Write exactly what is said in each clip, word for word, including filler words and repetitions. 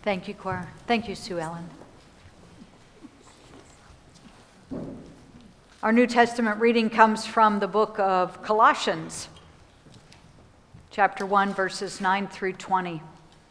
Thank you, choir. Thank you, Sue Ellen. Our New Testament reading comes from the book of Colossians, chapter one, verses nine through twenty.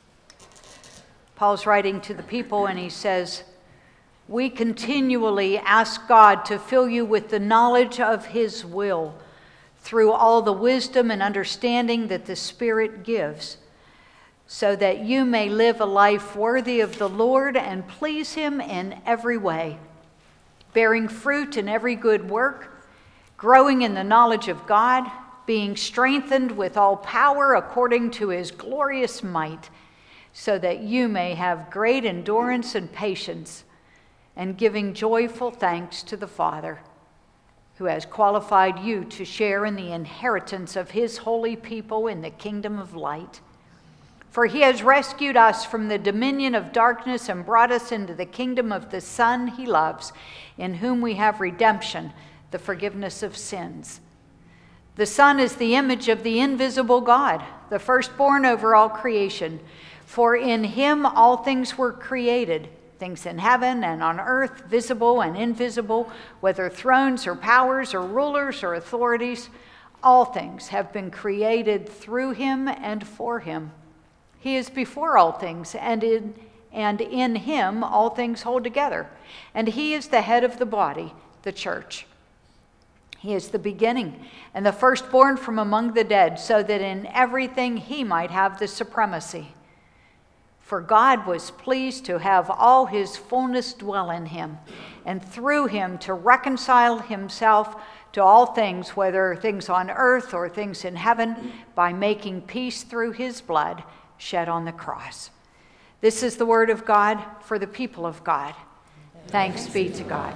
Paul's writing to the people and he says, "We continually ask God to fill you with the knowledge of his will through all the wisdom and understanding that the Spirit gives, so that you may live a life worthy of the Lord and please him in every way, bearing fruit in every good work, growing in the knowledge of God, being strengthened with all power according to his glorious might, so that you may have great endurance and patience, and giving joyful thanks to the Father, who has qualified you to share in the inheritance of his holy people in the kingdom of light. For he has rescued us from the dominion of darkness and brought us into the kingdom of the Son he loves, in whom we have redemption, the forgiveness of sins. The Son is the image of the invisible God, the firstborn over all creation. For in him all things were created, things in heaven and on earth, visible and invisible, whether thrones or powers or rulers or authorities. All things have been created through him and for him. He is before all things, and in, and in him all things hold together. And he is the head of the body, the church. He is the beginning and the firstborn from among the dead, so that in everything he might have the supremacy. For God was pleased to have all his fullness dwell in him, and through him to reconcile himself to all things, whether things on earth or things in heaven, by making peace through his blood shed on the cross." This is the word of God for the people of God. Thanks be to God.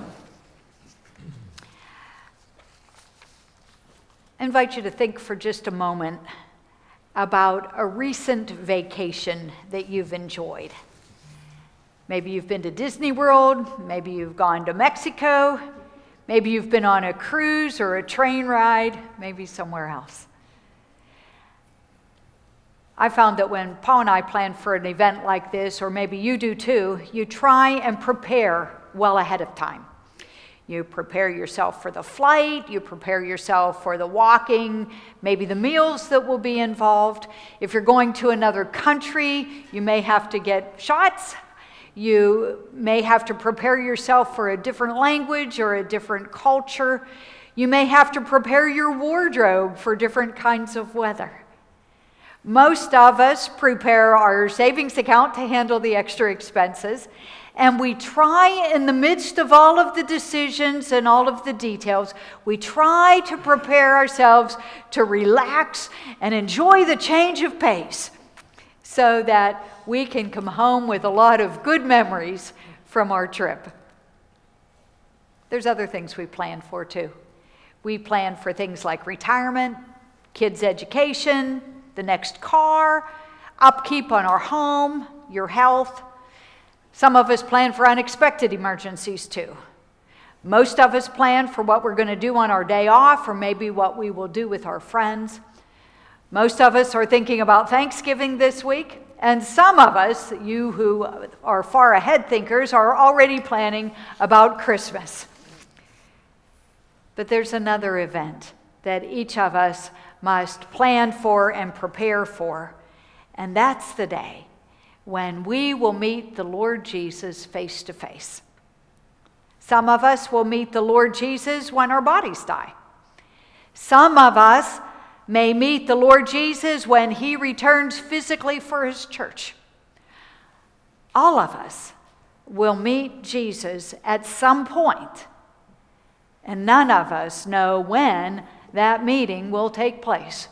I invite you to think for just a moment about a recent vacation that you've enjoyed. Maybe you've been to Disney World, maybe you've gone to Mexico, maybe you've been on a cruise or a train ride, maybe somewhere else. I found that when Paul and I plan for an event like this, or maybe you do too, you try and prepare well ahead of time. You prepare yourself for the flight, you prepare yourself for the walking, maybe the meals that will be involved. If you're going to another country, you may have to get shots. You may have to prepare yourself for a different language or a different culture. You may have to prepare your wardrobe for different kinds of weather. Most of us prepare our savings account to handle the extra expenses, and we try, in the midst of all of the decisions and all of the details, we try to prepare ourselves to relax and enjoy the change of pace so that we can come home with a lot of good memories from our trip. There's other things we plan for too. We plan for things like retirement, kids' education, the next car, upkeep on our home, your health. Some of us plan for unexpected emergencies too. Most of us plan for what we're going to do on our day off, or maybe what we will do with our friends. Most of us are thinking about Thanksgiving this week, and some of us, you who are far ahead thinkers, are already planning about Christmas. But there's another event that each of us must plan for and prepare for, and that's the day when we will meet the Lord Jesus face to face. Some of us will meet the Lord Jesus when our bodies die. Some of us may meet the Lord Jesus when he returns physically for his church. All of us will meet Jesus at some point, and none of us know when that meeting will take place.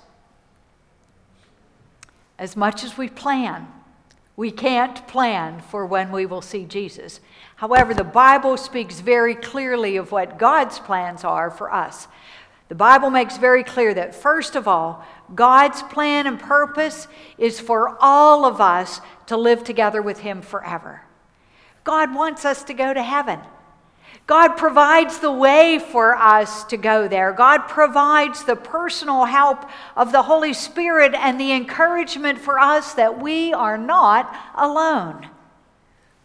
As much as we plan, we can't plan for when we will see Jesus. However, the Bible speaks very clearly of what God's plans are for us. The Bible makes very clear that, first of all, God's plan and purpose is for all of us to live together with him forever. God wants us to go to heaven. God provides the way for us to go there. God provides the personal help of the Holy Spirit and the encouragement for us that we are not alone.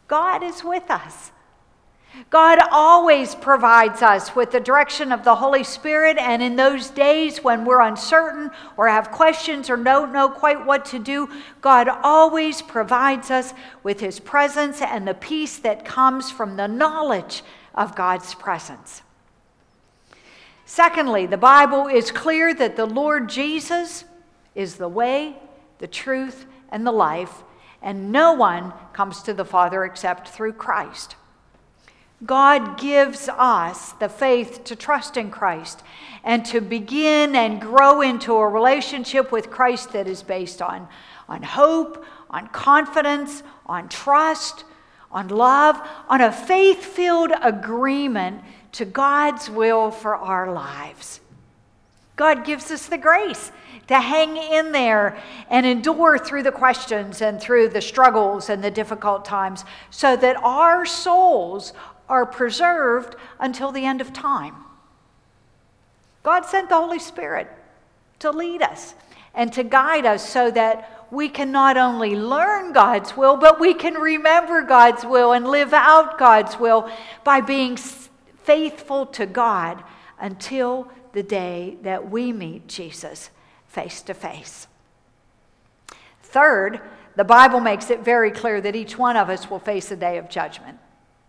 God is with us. God always provides us with the direction of the Holy Spirit, and in those days when we're uncertain or have questions or don't know quite what to do, God always provides us with His presence and the peace that comes from the knowledge of God's presence. Secondly, the Bible is clear that the Lord Jesus is the way, the truth, and the life, and no one comes to the Father except through Christ. God gives us the faith to trust in Christ and to begin and grow into a relationship with Christ that is based on, on hope, on confidence, on trust, on love, on a faith-filled agreement to God's will for our lives. God gives us the grace to hang in there and endure through the questions and through the struggles and the difficult times so that our souls are preserved until the end of time. God sent the Holy Spirit to lead us and to guide us so that we can not only learn God's will, but we can remember God's will and live out God's will by being faithful to God until the day that we meet Jesus face to face. Third, the Bible makes it very clear that each one of us will face a day of judgment.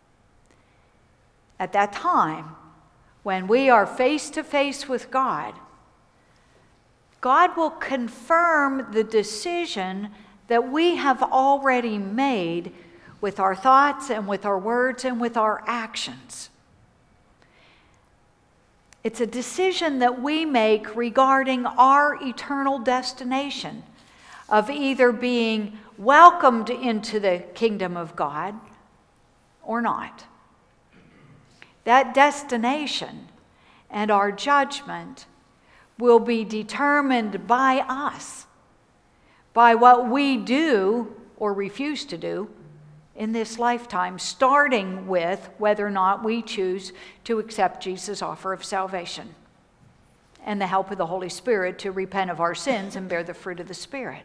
At that time, when we are face to face with God, God will confirm the decision that we have already made with our thoughts and with our words and with our actions. It's a decision that we make regarding our eternal destination of either being welcomed into the kingdom of God or not. That destination and our judgment will be determined by us, by what we do or refuse to do in this lifetime, starting with whether or not we choose to accept Jesus' offer of salvation and the help of the Holy Spirit to repent of our sins and bear the fruit of the Spirit.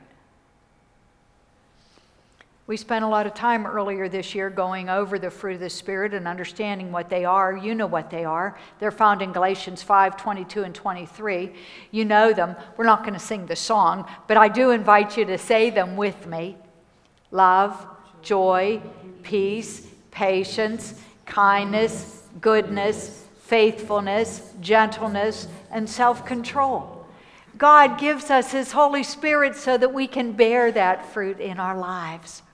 We spent a lot of time earlier this year going over the fruit of the Spirit and understanding what they are. You know what they are. They're found in Galatians five, twenty-two and twenty-three. You know them. We're not going to sing the song, but I do invite you to say them with me. Love, joy, peace, patience, kindness, goodness, faithfulness, gentleness, and self-control. God gives us His Holy Spirit so that we can bear that fruit in our lives.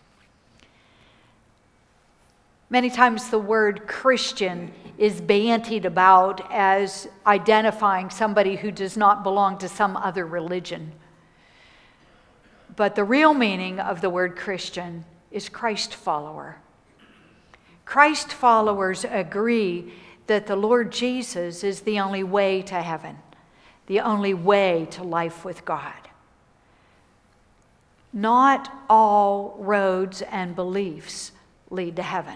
Many times the word Christian is bandied about as identifying somebody who does not belong to some other religion. But the real meaning of the word Christian is Christ follower. Christ followers agree that the Lord Jesus is the only way to heaven, the only way to life with God. Not all roads and beliefs lead to heaven.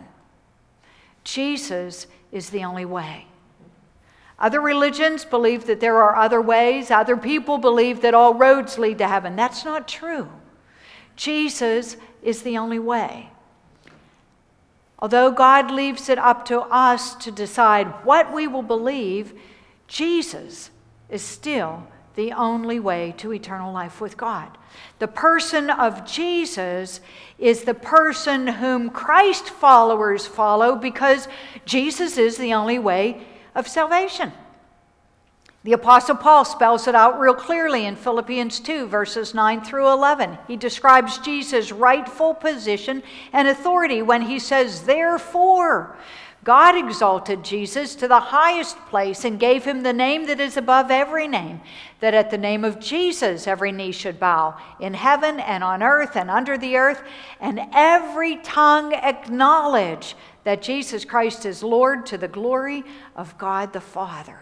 Jesus is the only way. Other religions believe that there are other ways. Other people believe that all roads lead to heaven. That's not true. Jesus is the only way. Although God leaves it up to us to decide what we will believe, Jesus is still the only way to eternal life with God. The person of Jesus is the person whom Christ followers follow because Jesus is the only way of salvation. The Apostle Paul spells it out real clearly in Philippians two, verses nine through eleven. He describes Jesus' rightful position and authority when he says, "Therefore, God exalted Jesus to the highest place and gave him the name that is above every name, that at the name of Jesus every knee should bow, in heaven and on earth and under the earth, and every tongue acknowledge that Jesus Christ is Lord, to the glory of God the Father."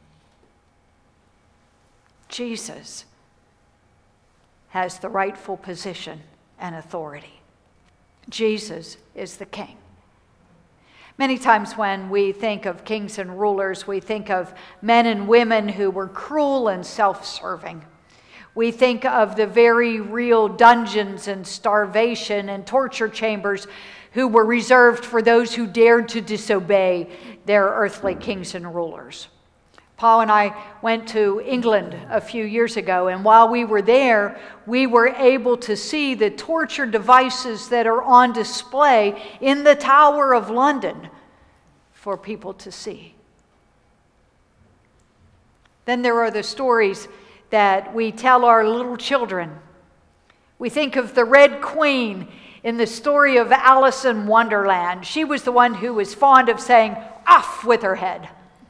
Jesus has the rightful position and authority. Jesus is the King. Many times when we think of kings and rulers, we think of men and women who were cruel and self-serving. We think of the very real dungeons and starvation and torture chambers who were reserved for those who dared to disobey their earthly kings and rulers. Paul and I went to England a few years ago, and while we were there, we were able to see the torture devices that are on display in the Tower of London for people to see. Then there are the stories that we tell our little children. We think of the Red Queen in the story of Alice in Wonderland. She was the one who was fond of saying, "Off with her head."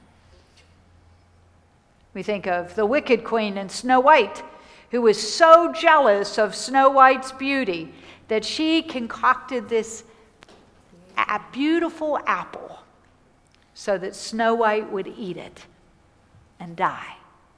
We think of the Wicked Queen in Snow White, who was so jealous of Snow White's beauty that she concocted this a beautiful apple so that Snow White would eat it and die.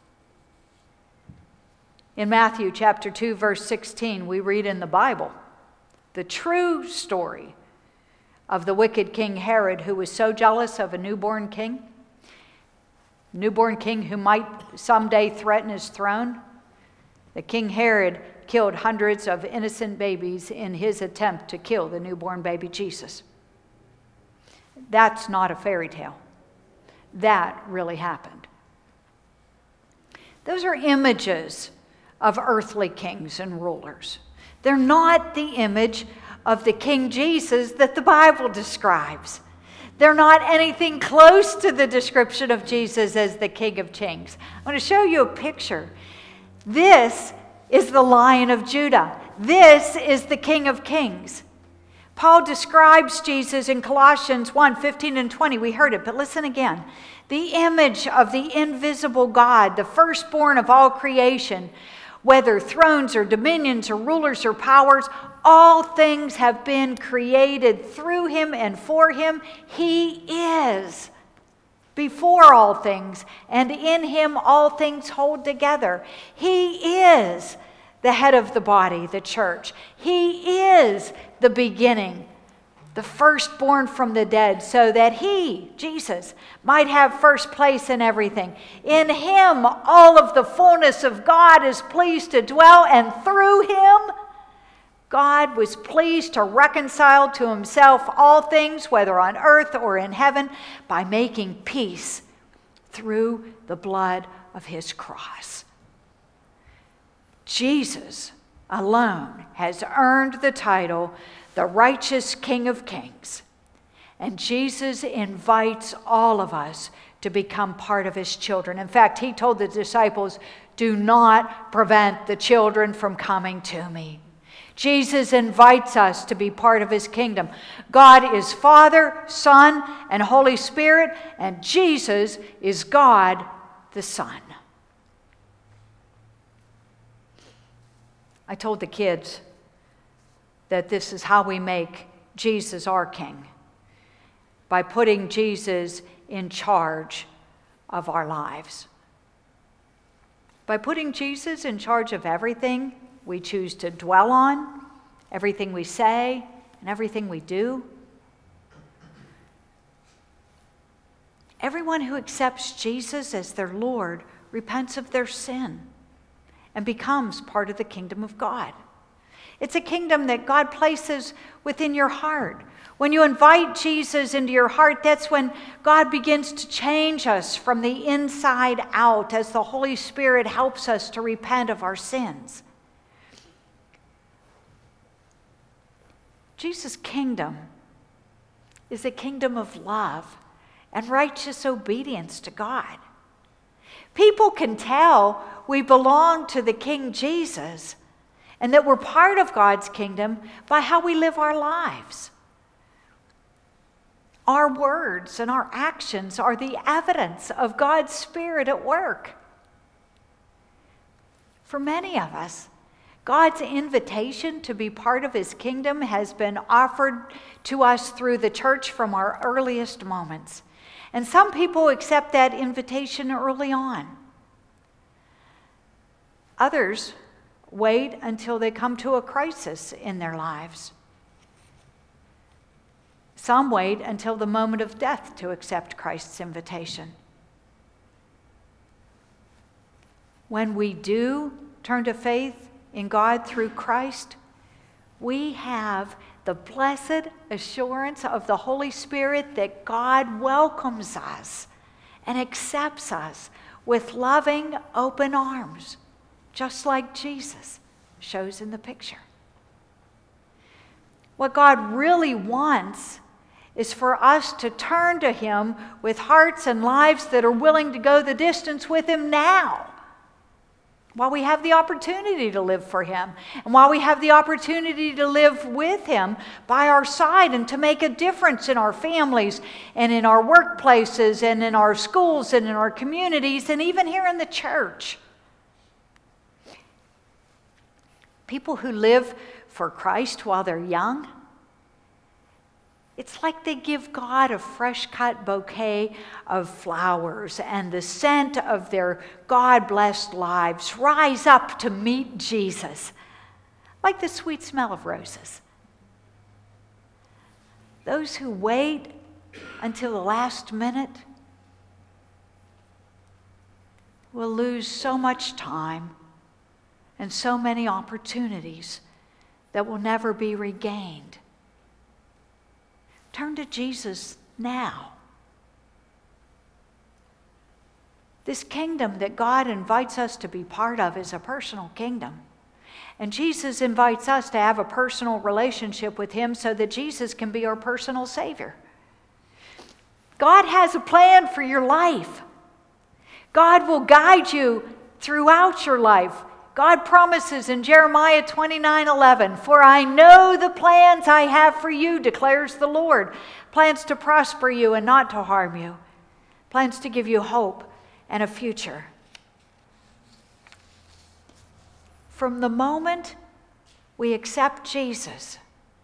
In Matthew chapter two, verse sixteen, we read in the Bible the true story of the wicked King Herod, who was so jealous of a newborn king, newborn king who might someday threaten his throne. That King Herod killed hundreds of innocent babies in his attempt to kill the newborn baby Jesus. That's not a fairy tale. That really happened. Those are images of earthly kings and rulers. They're not the image of the King Jesus that the Bible describes. They're not anything close to the description of Jesus as the King of Kings. I want to show you a picture. This is the Lion of Judah. This is the King of Kings. Paul describes Jesus in Colossians one, fifteen and twenty. We heard it, but listen again. The image of the invisible God, the firstborn of all creation, whether thrones or dominions or rulers or powers, all things have been created through him and for him. He is before all things, and in him all things hold together. He is the head of the body, the church. He is the beginning, the firstborn from the dead, so that he, Jesus, might have first place in everything. In him, all of the fullness of God is pleased to dwell, and through him, God was pleased to reconcile to himself all things, whether on earth or in heaven, by making peace through the blood of his cross. Jesus alone has earned the title, the righteous King of Kings. And Jesus invites all of us to become part of his children. In fact, he told the disciples, "Do not prevent the children from coming to me." Jesus invites us to be part of his kingdom. God is Father, Son, and Holy Spirit, and Jesus is God the Son. I told the kids that this is how we make Jesus our King, by putting Jesus in charge of our lives. By putting Jesus in charge of everything we choose to dwell on, everything we say, and everything we do. Everyone who accepts Jesus as their Lord repents of their sin and becomes part of the kingdom of God. It's a kingdom that God places within your heart. When you invite Jesus into your heart, that's when God begins to change us from the inside out as the Holy Spirit helps us to repent of our sins. Jesus' kingdom is a kingdom of love and righteous obedience to God. People can tell we belong to the King Jesus and that we're part of God's kingdom by how we live our lives. Our words and our actions are the evidence of God's Spirit at work. For many of us, God's invitation to be part of his kingdom has been offered to us through the church from our earliest moments. And some people accept that invitation early on. Others wait until they come to a crisis in their lives. Some wait until the moment of death to accept Christ's invitation. When we do turn to faith in God through Christ, we have the blessed assurance of the Holy Spirit that God welcomes us and accepts us with loving, open arms, just like Jesus shows in the picture. What God really wants is for us to turn to Him with hearts and lives that are willing to go the distance with Him now, while we have the opportunity to live for Him, and while we have the opportunity to live with Him by our side and to make a difference in our families and in our workplaces and in our schools and in our communities and even here in the church. People who live for Christ while they're young, it's like they give God a fresh-cut bouquet of flowers, and the scent of their God-blessed lives rise up to meet Jesus, like the sweet smell of roses. Those who wait until the last minute will lose so much time and so many opportunities that will never be regained. Turn to Jesus now. This kingdom that God invites us to be part of is a personal kingdom. And Jesus invites us to have a personal relationship with Him so that Jesus can be our personal Savior. God has a plan for your life. God will guide you throughout your life. God promises in Jeremiah twenty-nine eleven, "For I know the plans I have for you, declares the Lord. Plans to prosper you and not to harm you. Plans to give you hope and a future." From the moment we accept Jesus,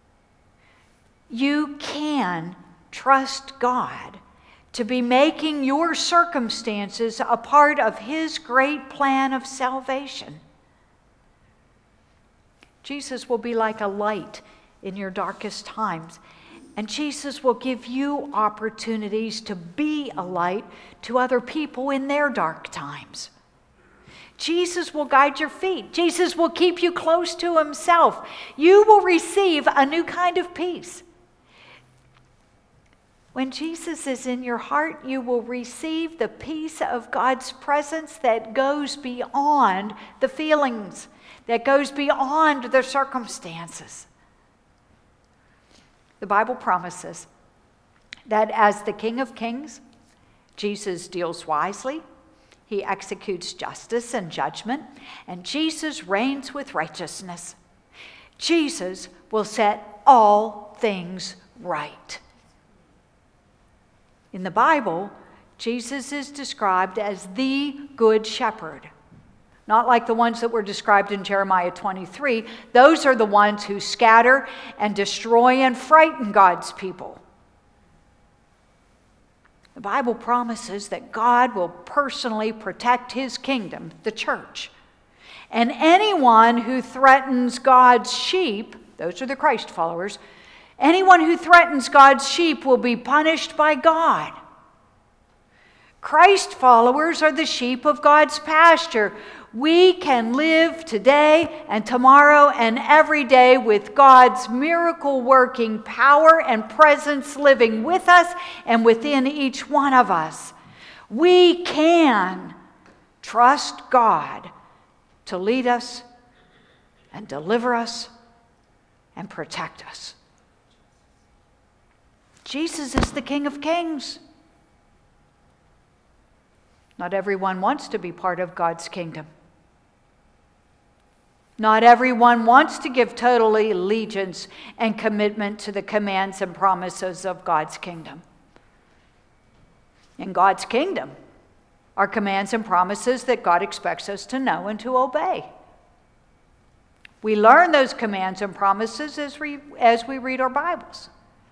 you can trust God to be making your circumstances a part of His great plan of salvation. Jesus will be like a light in your darkest times. And Jesus will give you opportunities to be a light to other people in their dark times. Jesus will guide your feet. Jesus will keep you close to Himself. You will receive a new kind of peace. When Jesus is in your heart, you will receive the peace of God's presence that goes beyond the feelings, that goes beyond the circumstances. The Bible promises that as the King of Kings, Jesus deals wisely, He executes justice and judgment, and Jesus reigns with righteousness. Jesus will set all things right. In the Bible, Jesus is described as the Good Shepherd. Not like the ones that were described in Jeremiah twenty-three. Those are the ones who scatter and destroy and frighten God's people. The Bible promises that God will personally protect His kingdom, the church. And anyone who threatens God's sheep, those are the Christ followers, anyone who threatens God's sheep will be punished by God. Christ followers are the sheep of God's pasture. We can live today and tomorrow and every day with God's miracle-working power and presence living with us and within each one of us. We can trust God to lead us and deliver us and protect us. Jesus is the King of Kings. Not everyone wants to be part of God's kingdom. Not everyone wants to give total allegiance and commitment to the commands and promises of God's kingdom. In God's kingdom are commands and promises that God expects us to know and to obey. We learn those commands and promises as we, as we read our Bibles.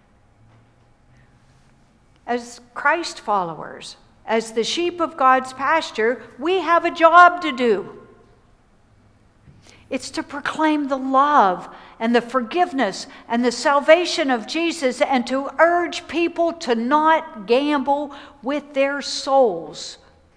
As Christ followers, as the sheep of God's pasture, we have a job to do. It's to proclaim the love and the forgiveness and the salvation of Jesus and to urge people to not gamble with their souls.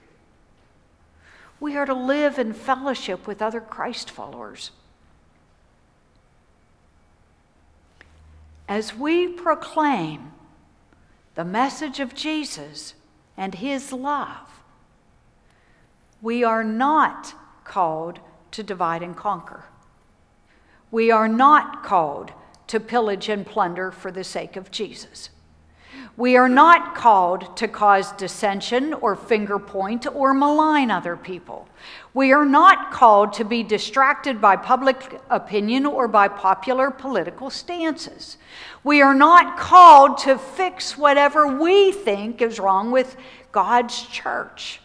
We are to live in fellowship with other Christ followers. as we proclaim the message of Jesus and his love, we are not called to divide and conquer. We are not called to pillage and plunder for the sake of Jesus. We are not called to cause dissension or finger point or malign other people. We are not called to be distracted by public opinion or by popular political stances. We are not called to fix whatever we think is wrong with God's church.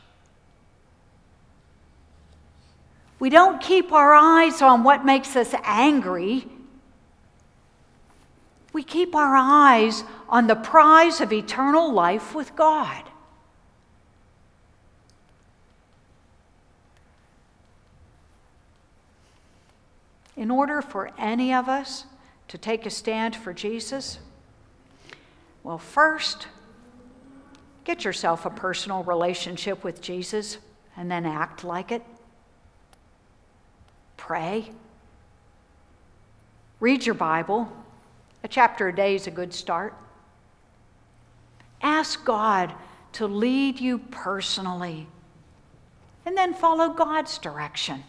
We don't keep our eyes on what makes us angry. We keep our eyes on the prize of eternal life with God. In order for any of us to take a stand for Jesus, well, first, get yourself a personal relationship with Jesus and then act like it. Pray. Read your Bible. A chapter a day is a good start. Ask God to lead you personally, and then follow God's direction.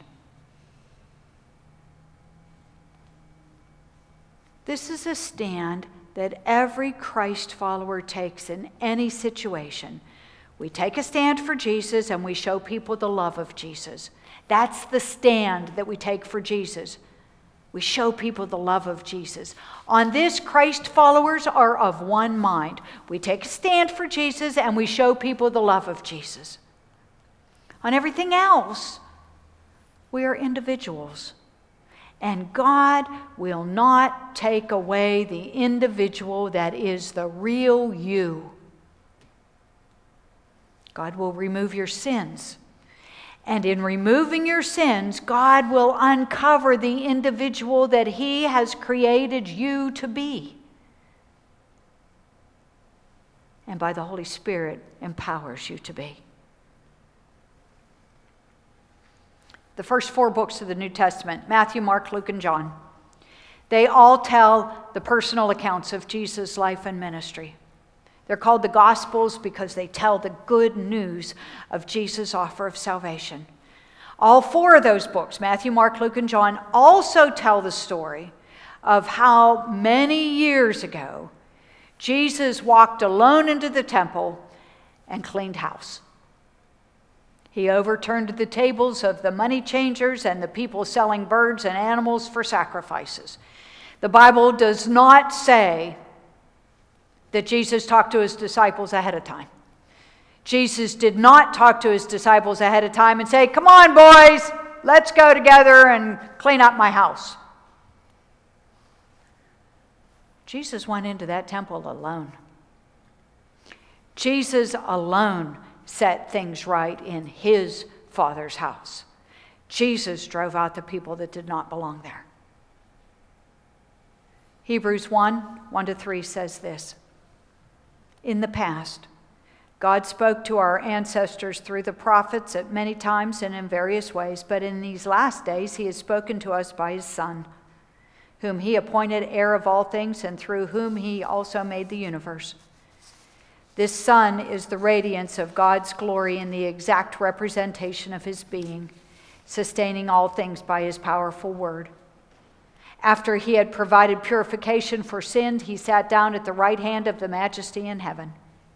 This is a stand that every Christ follower takes in any situation. We take a stand for Jesus and we show people the love of Jesus. That's the stand that we take for Jesus. We show people the love of Jesus. On this, Christ followers are of one mind. We take a stand for Jesus and we show people the love of Jesus. On everything else, we are individuals. And God will not take away the individual that is the real you. God will remove your sins. And in removing your sins, God will uncover the individual that He has created you to be. And by the Holy Spirit, empowers you to be. The first four books of the New Testament, Matthew, Mark, Luke, and John, they all tell the personal accounts of Jesus' life and ministry. They're called the Gospels because they tell the good news of Jesus' offer of salvation. All four of those books, Matthew, Mark, Luke, and John, also tell the story of how many years ago Jesus walked alone into the temple and cleaned house. He overturned the tables of the money changers and the people selling birds and animals for sacrifices. The Bible does not say that Jesus talked to his disciples ahead of time. Jesus did not talk to his disciples ahead of time and say, "Come on, boys, let's go together and clean up my house." Jesus went into that temple alone. Jesus alone set things right in his Father's house. Jesus drove out the people that did not belong there. Hebrews one, one to three says this: "In the past, God spoke to our ancestors through the prophets at many times and in various ways, but in these last days he has spoken to us by his Son, whom he appointed heir of all things and through whom he also made the universe. This Son is the radiance of God's glory and the exact representation of his being, sustaining all things by his powerful word. After he had provided purification for sin, he sat down at the right hand of the Majesty in heaven."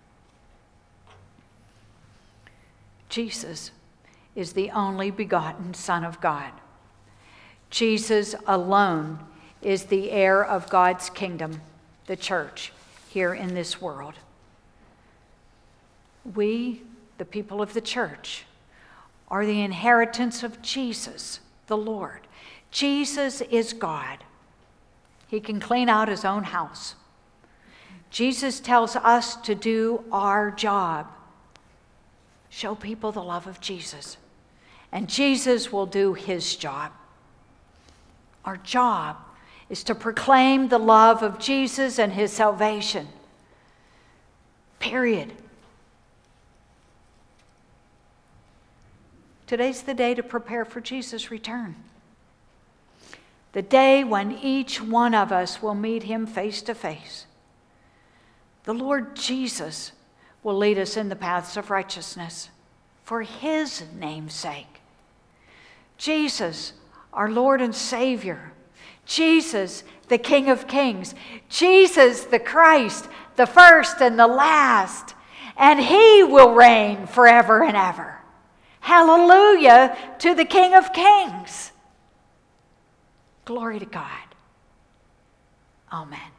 Jesus is the only begotten Son of God. Jesus alone is the heir of God's kingdom, the church, here in this world. We, the people of the church, are the inheritance of Jesus, the Lord. Jesus is God. He can clean out his own house. Jesus tells us to do our job. Show people the love of Jesus. And Jesus will do his job. Our job is to proclaim the love of Jesus and his salvation. Period. Today's the day to prepare for Jesus' return. the day when each one of us will meet him face to face. The Lord Jesus will lead us in the paths of righteousness for his name's sake. Jesus, our Lord and Savior. Jesus, the King of Kings. Jesus, the Christ, the first and the last. And he will reign forever and ever. Hallelujah to the King of Kings. Glory to God. Amen.